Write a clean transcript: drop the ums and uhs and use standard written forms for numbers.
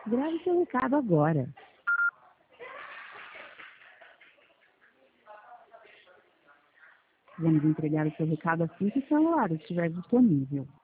Grave seu recado agora. Vamos entregar o seu recado assim que o celular estiver disponível.